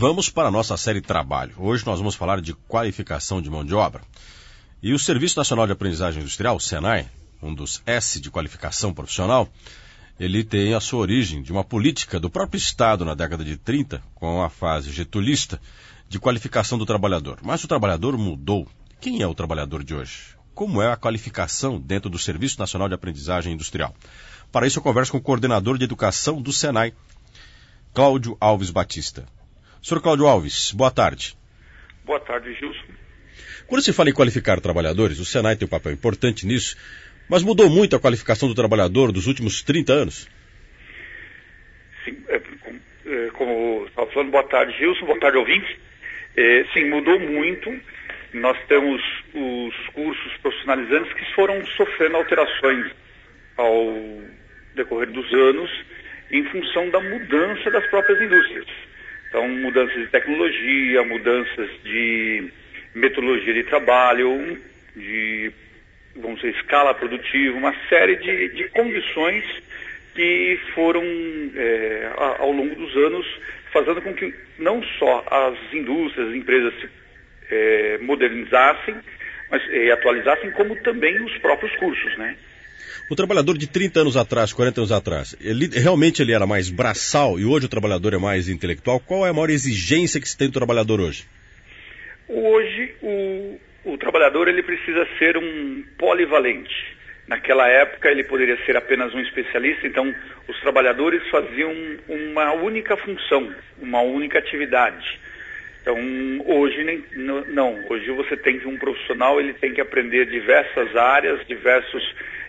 Vamos para a nossa série Trabalho. Hoje nós vamos falar de qualificação de mão de obra. E o Serviço Nacional de Aprendizagem Industrial, o SENAI, um dos S de qualificação profissional, ele tem a sua origem de uma política do próprio Estado na década de 30, com a fase getulista, de qualificação do trabalhador. Mas o trabalhador mudou. Quem é o trabalhador de hoje? Como é a qualificação dentro do Serviço Nacional de Aprendizagem Industrial? Para isso eu converso com o coordenador de educação do SENAI, Cláudio Alves Batista. Senhor Cláudio Alves, boa tarde. Boa tarde, Gilson. Quando se fala em qualificar trabalhadores, o SENAI tem um papel importante nisso, mas mudou muito a qualificação do trabalhador dos últimos 30 anos? Sim, como estava falando, boa tarde, Gilson, boa tarde, ouvintes. Sim, mudou muito. Nós temos os cursos profissionalizantes que foram sofrendo alterações ao decorrer dos anos em função da mudança das próprias indústrias. Então, mudanças de tecnologia, mudanças de metodologia de trabalho, de, vamos dizer, escala produtiva, uma série de condições que foram, ao longo dos anos, fazendo com que não só as indústrias, as empresas se modernizassem e atualizassem, como também os próprios cursos, né? O trabalhador de 30 anos atrás, 40 anos atrás, ele era mais braçal e hoje o trabalhador é mais intelectual? Qual é a maior exigência que se tem do trabalhador hoje? Hoje, o trabalhador ele precisa ser um polivalente. Naquela época, ele poderia ser apenas um especialista, então os trabalhadores faziam uma única função, uma única atividade. Então, hoje não. Hoje você tem que um profissional, ele tem que aprender diversas áreas, diversos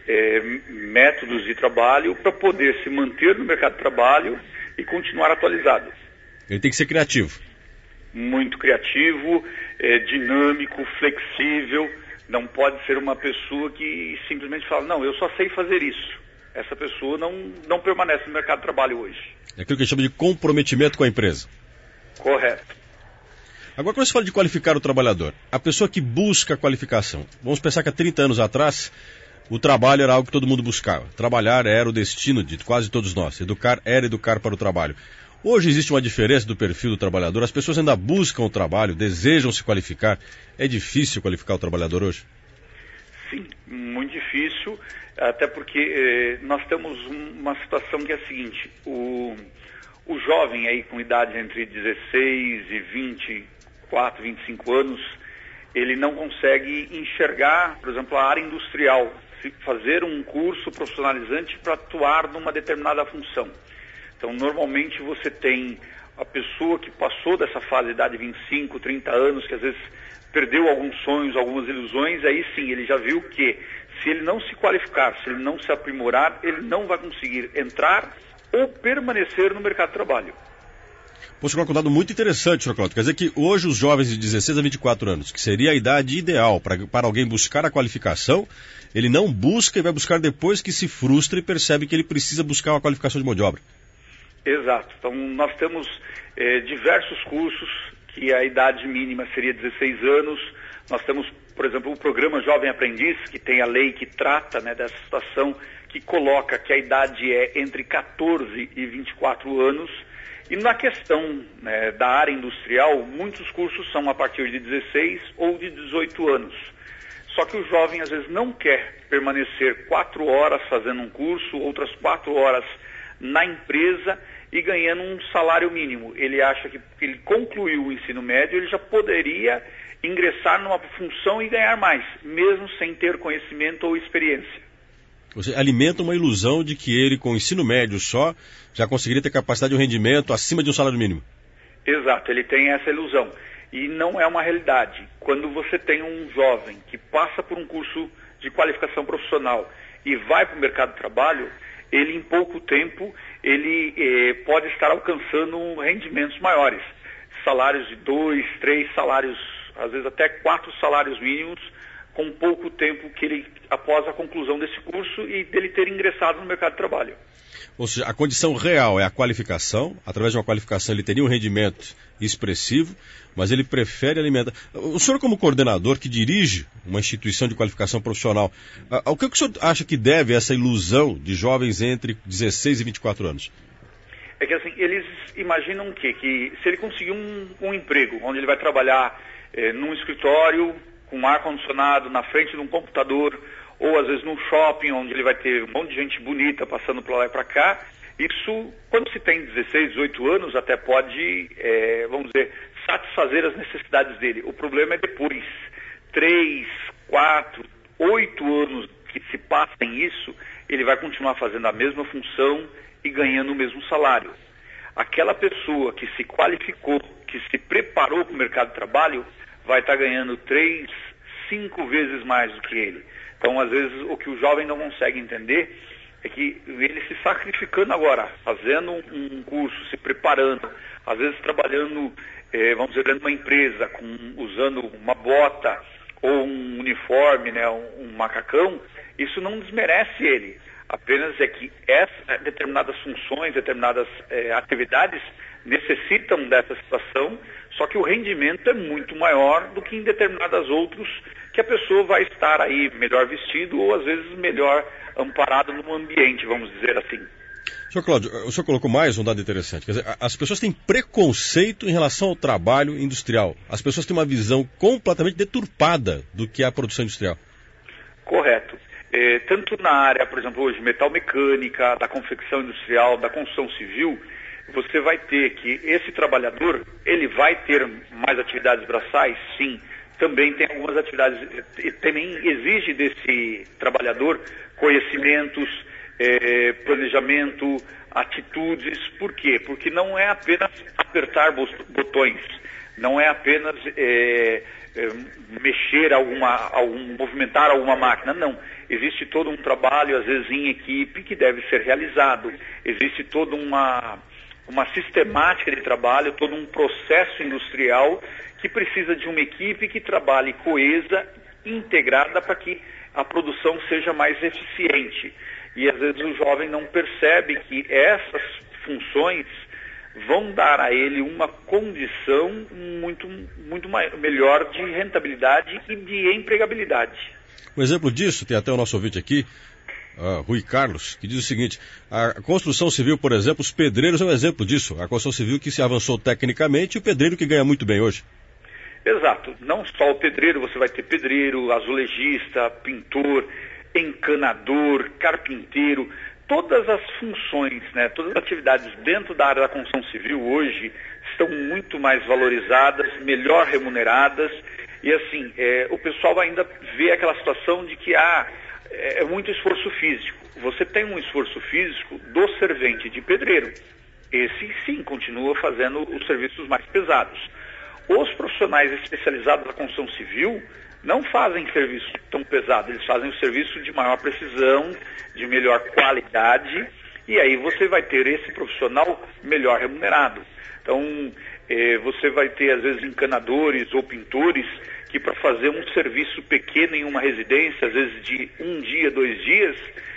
métodos de trabalho para poder se manter no mercado de trabalho e continuar atualizado. Ele tem que ser criativo. Muito criativo, dinâmico, flexível. Não pode ser uma pessoa que simplesmente fala, não, eu só sei fazer isso. Essa pessoa não permanece no mercado de trabalho hoje. É aquilo que a gente chama de comprometimento com a empresa. Correto. Agora, quando se fala de qualificar o trabalhador, a pessoa que busca a qualificação, vamos pensar que há 30 anos atrás, o trabalho era algo que todo mundo buscava. Trabalhar era o destino de quase todos nós. Educar era educar para o trabalho. Hoje existe uma diferença do perfil do trabalhador. As pessoas ainda buscam o trabalho, desejam se qualificar. É difícil qualificar o trabalhador hoje? Sim, muito difícil. Até porque nós temos uma situação que é a seguinte. O jovem aí com idade entre 16 e 24, 25 anos, ele não consegue enxergar, por exemplo, a área industrial, fazer um curso profissionalizante para atuar numa determinada função. Então, normalmente você tem a pessoa que passou dessa fase de idade de 25, 30 anos, que às vezes perdeu alguns sonhos, algumas ilusões, aí sim, ele já viu que se ele não se qualificar, se ele não se aprimorar, ele não vai conseguir entrar ou permanecer no mercado de trabalho. Poxa, coloca um dado muito interessante, Sr. Cláudio. Quer dizer que hoje os jovens de 16 a 24 anos, que seria a idade ideal para alguém buscar a qualificação, ele não busca e vai buscar depois que se frustra e percebe que ele precisa buscar uma qualificação de mão de obra. Exato. Então, nós temos diversos cursos que a idade mínima seria 16 anos. Nós temos, por exemplo, o programa Jovem Aprendiz, que tem a lei que trata, né, dessa situação, que coloca que a idade é entre 14 e 24 anos. E na questão, né, da área industrial, muitos cursos são a partir de 16 ou de 18 anos. Só que o jovem às vezes não quer permanecer 4 horas fazendo um curso, outras 4 horas na empresa e ganhando um salário mínimo. Ele acha que ele concluiu o ensino médio, ele já poderia ingressar numa função e ganhar mais, mesmo sem ter conhecimento ou experiência. Você alimenta uma ilusão de que ele, com o ensino médio só, já conseguiria ter capacidade de um rendimento acima de um salário mínimo. Exato, ele tem essa ilusão. E não é uma realidade. Quando você tem um jovem que passa por um curso de qualificação profissional e vai para o mercado de trabalho, ele em pouco tempo ele pode estar alcançando rendimentos maiores. Salários de 2, 3 salários, às vezes até 4 salários mínimos, com pouco tempo que ele, após a conclusão desse curso e dele ter ingressado no mercado de trabalho. Ou seja, a condição real é a qualificação. Através de uma qualificação ele teria um rendimento expressivo, mas ele prefere alimentar. O senhor, como coordenador que dirige uma instituição de qualificação profissional, o que o senhor acha que deve essa ilusão de jovens entre 16 e 24 anos? é que assim, eles imaginam o quê? Que se ele conseguir um emprego onde ele vai trabalhar num escritório com ar-condicionado na frente de um computador, ou às vezes num shopping onde ele vai ter um monte de gente bonita passando para lá e para cá, isso, quando se tem 16, 18 anos, até pode, vamos dizer, satisfazer as necessidades dele. O problema é depois, 3, 4, 8 anos que se passem isso, ele vai continuar fazendo a mesma função e ganhando o mesmo salário. Aquela pessoa que se qualificou, que se preparou para o mercado de trabalho, vai estar ganhando 3, 5 vezes mais do que ele. Então, às vezes, o que o jovem não consegue entender é que ele se sacrificando agora, fazendo um curso, se preparando, às vezes trabalhando, vamos dizer, dentro de uma empresa, usando uma bota ou um uniforme, né, um macacão, isso não desmerece ele. Apenas é que determinadas funções, determinadas atividades necessitam dessa situação, só que o rendimento é muito maior do que em determinadas outros, que a pessoa vai estar aí melhor vestido ou às vezes melhor amparado no ambiente, vamos dizer assim. Senhor Cláudio, o senhor colocou mais um dado interessante. Quer dizer, as pessoas têm preconceito em relação ao trabalho industrial. As pessoas têm uma visão completamente deturpada do que é a produção industrial. Correto. Tanto na área, por exemplo, hoje, metal mecânica, da confecção industrial, da construção civil, você vai ter que esse trabalhador, ele vai ter mais atividades braçais, sim. Também tem algumas atividades, também exige desse trabalhador conhecimentos, planejamento, atitudes. Por quê? Porque não é apenas apertar botões, não é apenas mexer movimentar alguma máquina, não. Existe todo um trabalho, às vezes em equipe, que deve ser realizado. Existe toda uma sistemática de trabalho, todo um processo industrial que precisa de uma equipe que trabalhe coesa, integrada, para que a produção seja mais eficiente. E às vezes o jovem não percebe que essas funções vão dar a ele uma condição muito melhor de rentabilidade e de empregabilidade. Um exemplo disso, tem até o nosso ouvinte aqui, Rui Carlos, que diz o seguinte: a construção civil, por exemplo, os pedreiros é um exemplo disso. A construção civil que se avançou tecnicamente e o pedreiro que ganha muito bem hoje. Exato. Não só o pedreiro, você vai ter pedreiro, azulejista, pintor, encanador, carpinteiro. Todas as funções, né, todas as atividades dentro da área da construção civil hoje estão muito mais valorizadas, melhor remuneradas. E assim, o pessoal ainda vê aquela situação de que é muito esforço físico. Você tem um esforço físico do servente de pedreiro. Esse, sim, continua fazendo os serviços mais pesados. Os profissionais especializados na construção civil não fazem serviço tão pesado. Eles fazem o serviço de maior precisão, de melhor qualidade, e aí você vai ter esse profissional melhor remunerado. Então, você vai ter, às vezes, encanadores ou pintores que, para fazer um serviço pequeno em uma residência, às vezes de 1 dia, 2 dias,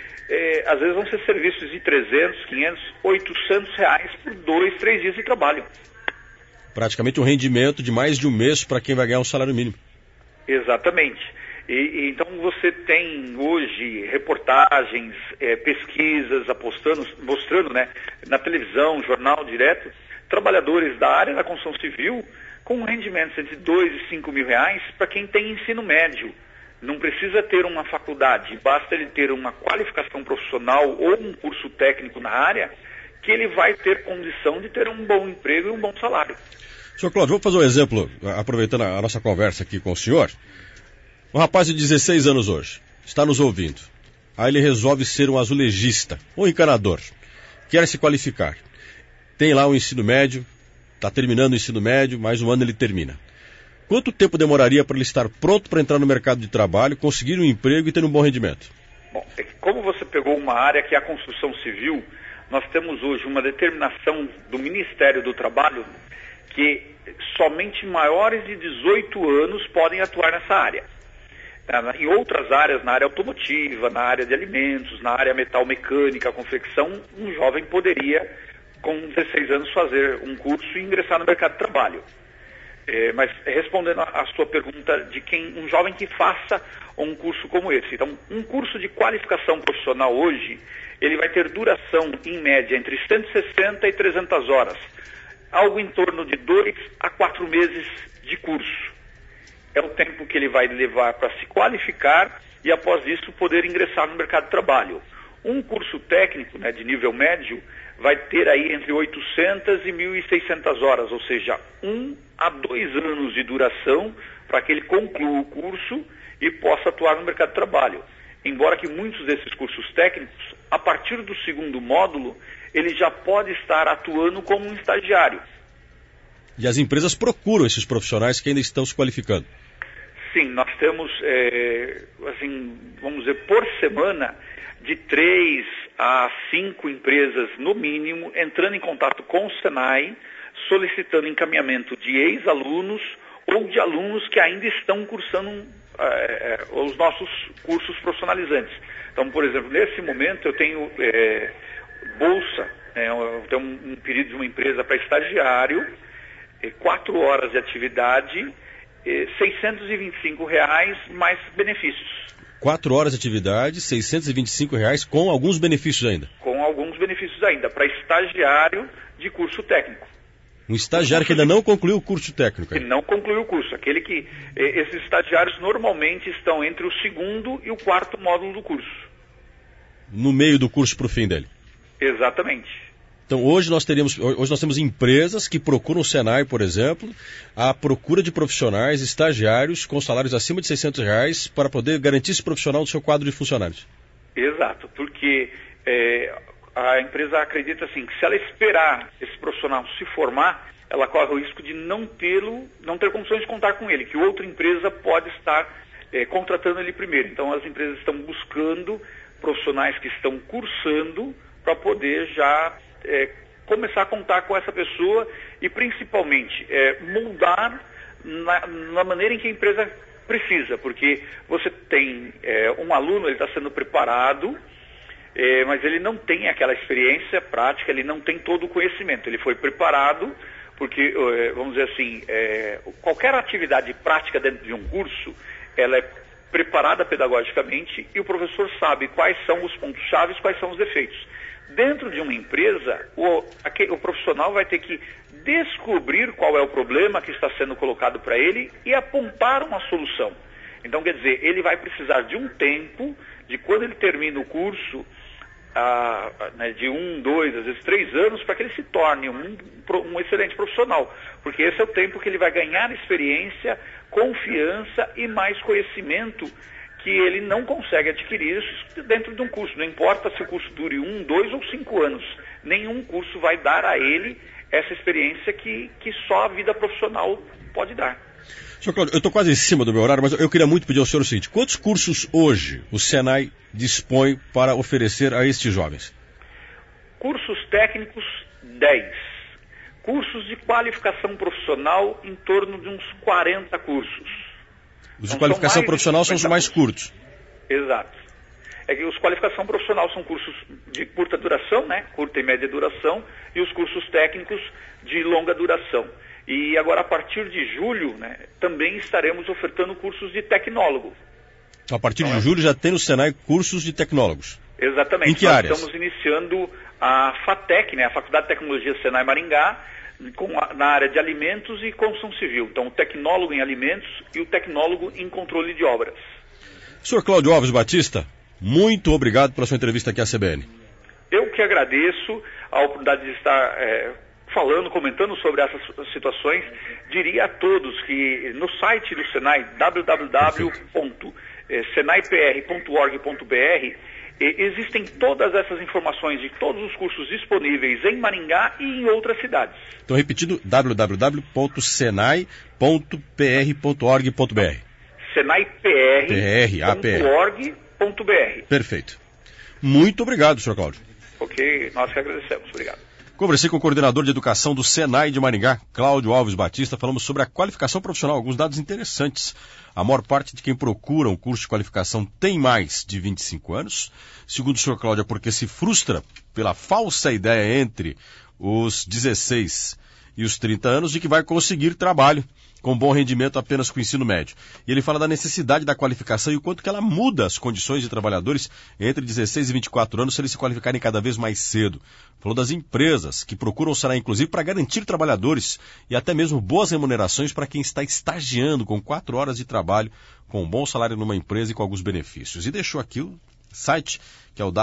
às vezes vão ser serviços de 300, 500, 800 reais por 2, 3 dias de trabalho. Praticamente um rendimento de mais de um mês para quem vai ganhar um salário mínimo. Exatamente. Então você tem hoje reportagens, pesquisas mostrando, né, na televisão, jornal direto, trabalhadores da área da construção civil com rendimentos entre 2 e 5 mil reais para quem tem ensino médio. Não precisa ter uma faculdade, basta ele ter uma qualificação profissional ou um curso técnico na área, que ele vai ter condição de ter um bom emprego e um bom salário. Senhor Cláudio, vou fazer um exemplo, aproveitando a nossa conversa aqui com o senhor. Um rapaz de 16 anos hoje, está nos ouvindo. Aí ele resolve ser um azulejista, um encanador. Quer se qualificar. Tem lá o ensino médio, está terminando o ensino médio, mais um ano ele termina. Quanto tempo demoraria para ele estar pronto para entrar no mercado de trabalho, conseguir um emprego e ter um bom rendimento? Bom, como você pegou uma área que é a construção civil, nós temos hoje uma determinação do Ministério do Trabalho que somente maiores de 18 anos podem atuar nessa área. Em outras áreas, na área automotiva, na área de alimentos, na área metal mecânica, confecção, um jovem poderia, com 16 anos, fazer um curso e ingressar no mercado de trabalho. Mas respondendo a sua pergunta de um jovem que faça um curso como esse. Então, um curso de qualificação profissional hoje, ele vai ter duração, em média, entre 160 e 300 horas. Algo em torno de 2 a 4 meses de curso. É o tempo que ele vai levar para se qualificar e, após isso, poder ingressar no mercado de trabalho. Um curso técnico, né, de nível médio, vai ter aí entre 800 e 1.600 horas, ou seja, 1 a 2 anos de duração para que ele conclua o curso e possa atuar no mercado de trabalho. Embora que muitos desses cursos técnicos, a partir do segundo módulo, ele já pode estar atuando como um estagiário. E as empresas procuram esses profissionais que ainda estão se qualificando? Sim, nós temos, assim, vamos dizer, por semana, de 3 a 5 empresas, no mínimo, entrando em contato com o Senai, solicitando encaminhamento de ex-alunos ou de alunos que ainda estão cursando os nossos cursos profissionalizantes. Então, por exemplo, nesse momento eu tenho bolsa, eu tenho um pedido de uma empresa para estagiário, 4 horas de atividade, R$625 mais benefícios. 4 horas de atividade, R$625 com alguns benefícios ainda. Com alguns benefícios ainda, para estagiário de curso técnico. Um estagiário que ainda não concluiu o curso técnico. Que não concluiu o curso. Aquele que esses estagiários normalmente estão entre o segundo e o quarto módulo do curso. No meio do curso para o fim dele. Exatamente. Então hoje nós temos empresas que procuram o Senai, por exemplo, à procura de profissionais, estagiários com salários acima de R$600 para poder garantir esse profissional no seu quadro de funcionários. Exato, porque a empresa acredita assim, que se ela esperar esse profissional se formar, ela corre o risco de não ter condições de contar com ele, que outra empresa pode estar contratando ele primeiro. Então as empresas estão buscando profissionais que estão cursando para poder já começar a contar com essa pessoa e principalmente moldar na maneira em que a empresa precisa, porque você tem um aluno, ele está sendo preparado, mas ele não tem aquela experiência prática, ele não tem todo o conhecimento, ele foi preparado porque, vamos dizer assim, qualquer atividade prática dentro de um curso, ela é preparada pedagogicamente e o professor sabe quais são os pontos-chave, quais são os defeitos. Dentro de uma empresa, o profissional vai ter que descobrir qual é o problema que está sendo colocado para ele e apontar uma solução. Então, quer dizer, ele vai precisar de um tempo, de quando ele termina o curso, de 1, 2, às vezes 3 anos, para que ele se torne um excelente profissional. Porque esse é o tempo que ele vai ganhar experiência, confiança e mais conhecimento que ele não consegue adquirir dentro de um curso. Não importa se o curso dure 1, 2 ou 5 anos. Nenhum curso vai dar a ele essa experiência que só a vida profissional pode dar. Sr. Cláudio, eu estou quase em cima do meu horário, mas eu queria muito pedir ao senhor o seguinte: quantos cursos hoje o Senai dispõe para oferecer a estes jovens? Cursos técnicos, 10. Cursos de qualificação profissional, em torno de uns 40 cursos. Os de qualificação profissional são os mais curtos. Exato. É que os qualificação profissional são cursos de curta duração, né? Curta e média duração, e os cursos técnicos de longa duração. E agora, a partir de julho, né, também estaremos ofertando cursos de tecnólogo. A partir de julho já tem no Senai cursos de tecnólogos. Exatamente. Em que áreas? Estamos iniciando a FATEC, né, a Faculdade de Tecnologia Senai Maringá, na área de alimentos e construção civil. Então, o tecnólogo em alimentos e o tecnólogo em controle de obras. Sr. Cláudio Alves Batista, muito obrigado pela sua entrevista aqui à CBN. Eu que agradeço a oportunidade de estar comentando sobre essas situações. Diria a todos que no site do Senai, www.senaipr.org.br, existem todas essas informações de todos os cursos disponíveis em Maringá e em outras cidades. Então, repetindo, www.senai.pr.org.br. senaipr.org.br. Perfeito. Muito obrigado, Sr. Cláudio. Ok, nós que agradecemos. Obrigado. Conversei com o coordenador de educação do Senai de Maringá, Cláudio Alves Batista. Falamos sobre a qualificação profissional, alguns dados interessantes. A maior parte de quem procura um curso de qualificação tem mais de 25 anos. Segundo o Sr. Cláudio, é porque se frustra pela falsa ideia entre os 16 e os 30 anos de que vai conseguir trabalho com bom rendimento apenas com o ensino médio. E ele fala da necessidade da qualificação e o quanto que ela muda as condições de trabalhadores entre 16 e 24 anos se eles se qualificarem cada vez mais cedo. Falou das empresas que procuram o Senai, inclusive, para garantir trabalhadores e até mesmo boas remunerações para quem está estagiando com 4 horas de trabalho, com um bom salário numa empresa e com alguns benefícios. E deixou aqui o site, que é o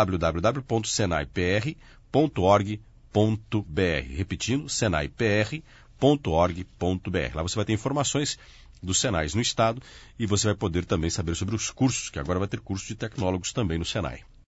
www.senaipr.org.br. Repetindo, senaipr.org.br. Lá você vai ter informações dos Senais no estado e você vai poder também saber sobre os cursos, que agora vai ter curso de tecnólogos também no Senai.